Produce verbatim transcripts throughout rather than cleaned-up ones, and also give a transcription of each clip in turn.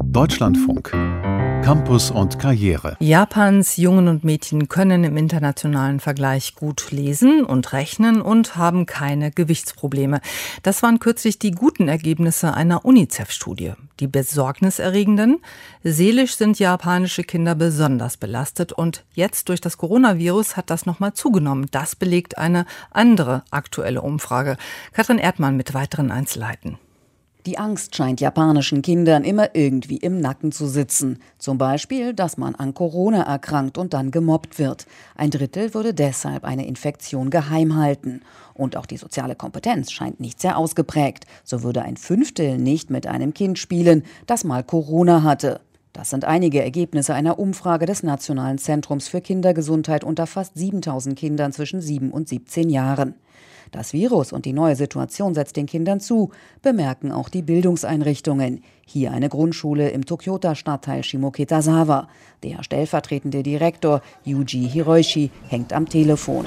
Deutschlandfunk. Campus und Karriere. Japans Jungen und Mädchen können im internationalen Vergleich gut lesen und rechnen und haben keine Gewichtsprobleme. Das waren kürzlich die guten Ergebnisse einer UNICEF-Studie. Die besorgniserregenden: seelisch sind japanische Kinder besonders belastet und jetzt durch das Coronavirus hat das nochmal zugenommen. Das belegt eine andere aktuelle Umfrage. Katrin Erdmann mit weiteren Einzelheiten. Die Angst scheint japanischen Kindern immer irgendwie im Nacken zu sitzen. Zum Beispiel, dass man an Corona erkrankt und dann gemobbt wird. Ein Drittel würde deshalb eine Infektion geheim halten. Und auch die soziale Kompetenz scheint nicht sehr ausgeprägt. So würde ein Fünftel nicht mit einem Kind spielen, das mal Corona hatte. Das sind einige Ergebnisse einer Umfrage des Nationalen Zentrums für Kindergesundheit unter fast siebentausend Kindern zwischen sieben und siebzehn Jahren. Das Virus und die neue Situation setzt den Kindern zu, bemerken auch die Bildungseinrichtungen. Hier eine Grundschule im Tokyota-Stadtteil Shimokitazawa. Der stellvertretende Direktor Yuji Hiroshi hängt am Telefon.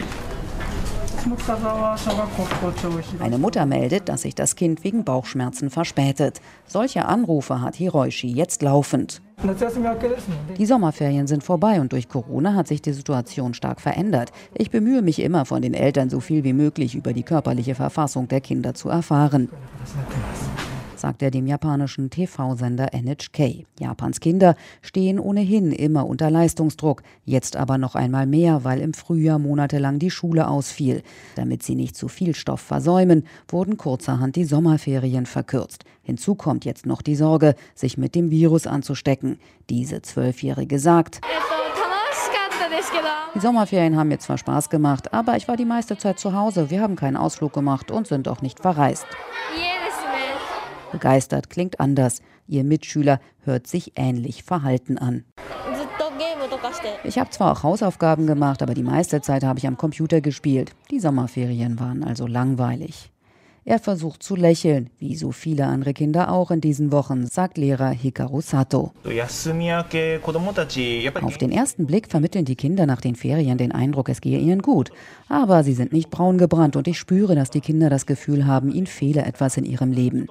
Eine Mutter meldet, dass sich das Kind wegen Bauchschmerzen verspätet. Solche Anrufe hat Hiroshi jetzt laufend. Die Sommerferien sind vorbei und durch Corona hat sich die Situation stark verändert. Ich bemühe mich immer, von den Eltern so viel wie möglich über die körperliche Verfassung der Kinder zu erfahren, sagt er dem japanischen T V-Sender N H K. Japans Kinder stehen ohnehin immer unter Leistungsdruck, jetzt aber noch einmal mehr, weil im Frühjahr monatelang die Schule ausfiel. Damit sie nicht zu viel Stoff versäumen, wurden kurzerhand die Sommerferien verkürzt. Hinzu kommt jetzt noch die Sorge, sich mit dem Virus anzustecken. Diese Zwölfjährige sagt: Die Sommerferien haben mir zwar Spaß gemacht, aber ich war die meiste Zeit zu Hause. Wir haben keinen Ausflug gemacht und sind auch nicht verreist. Begeistert klingt anders. Ihr Mitschüler hört sich ähnlich verhalten an. Ich habe zwar auch Hausaufgaben gemacht, aber die meiste Zeit habe ich am Computer gespielt. Die Sommerferien waren also langweilig. Er versucht zu lächeln, wie so viele andere Kinder auch in diesen Wochen, sagt Lehrer Hikaru Sato. Auf den ersten Blick vermitteln die Kinder nach den Ferien den Eindruck, es gehe ihnen gut. Aber sie sind nicht braun gebrannt und ich spüre, dass die Kinder das Gefühl haben, ihnen fehle etwas in ihrem Leben.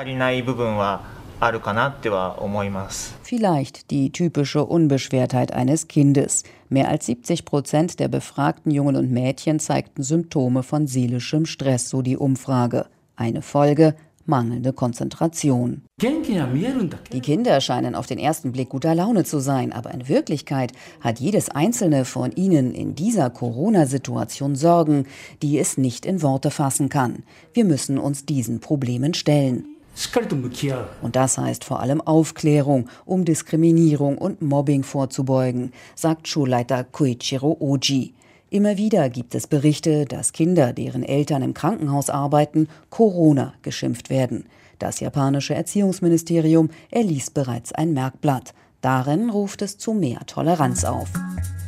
Vielleicht die typische Unbeschwertheit eines Kindes. Mehr als siebzig Prozent der befragten Jungen und Mädchen zeigten Symptome von seelischem Stress, so die Umfrage. Eine Folge: mangelnde Konzentration. Die Kinder scheinen auf den ersten Blick guter Laune zu sein, aber in Wirklichkeit hat jedes einzelne von ihnen in dieser Corona-Situation Sorgen, die es nicht in Worte fassen kann. Wir müssen uns diesen Problemen stellen. Und das heißt vor allem Aufklärung, um Diskriminierung und Mobbing vorzubeugen, sagt Schulleiter Koichiro Oji. Immer wieder gibt es Berichte, dass Kinder, deren Eltern im Krankenhaus arbeiten, Corona geschimpft werden. Das japanische Erziehungsministerium erließ bereits ein Merkblatt. Darin ruft es zu mehr Toleranz auf.